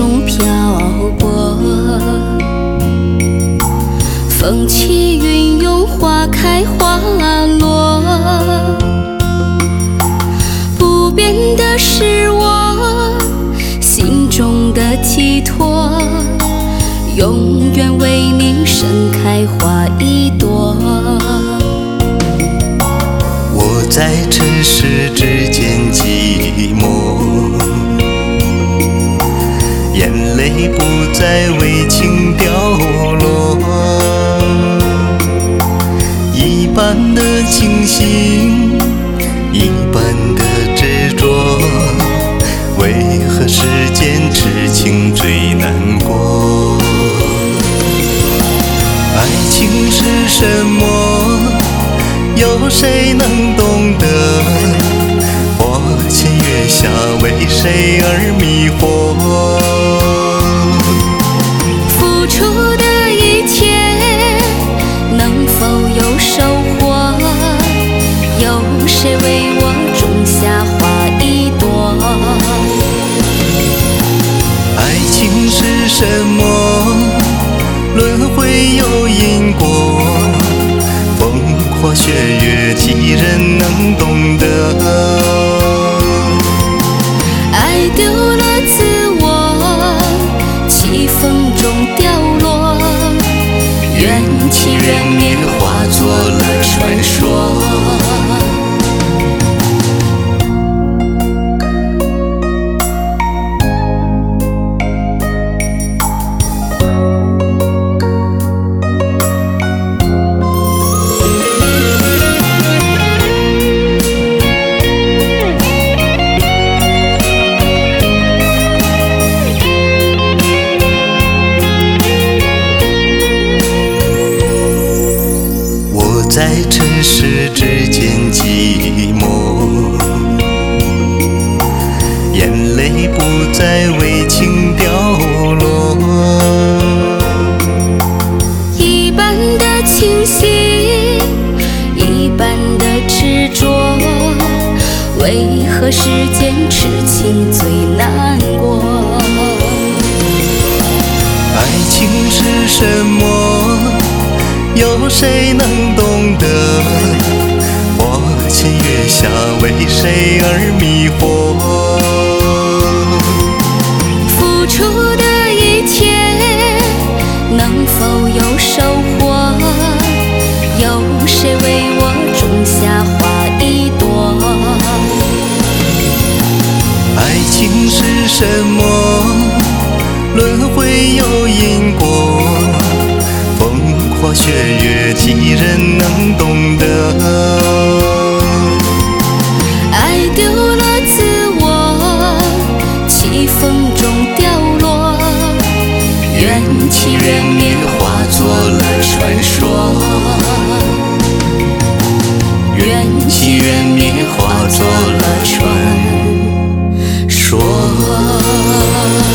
中漂泊，风起云涌，花开花落。不变的是我心中的寄托，永远为你盛开花一朵。 我在尘世之间寂寞，眼泪不再为情掉落，一般的清醒，一般的执着，为何世间痴情最难过？爱情是什么？有谁能懂得？花前月下为谁而迷惑？ 付出的一切能否有收获？有谁为我种下花一朵？ 爱情是什么？轮回有因果，风花雪月几人能懂得？ 爱丢了自我，起风中掉落，缘起缘灭，化作了传说。 在尘世之间寂寞，眼泪不再为情掉落， 一般的清醒，一般的执着，为何世间痴情最难过？ 爱情是什么？有谁能懂得？花前月下为谁而迷惑？ 付出的一切能否有收获？有谁为我种下花一朵？ 爱情是什么？轮回有因果，花雪月几人能懂得？ 爱丢了自我，起风中掉落，缘起缘灭，化作了传说。缘起缘灭，化作了传说。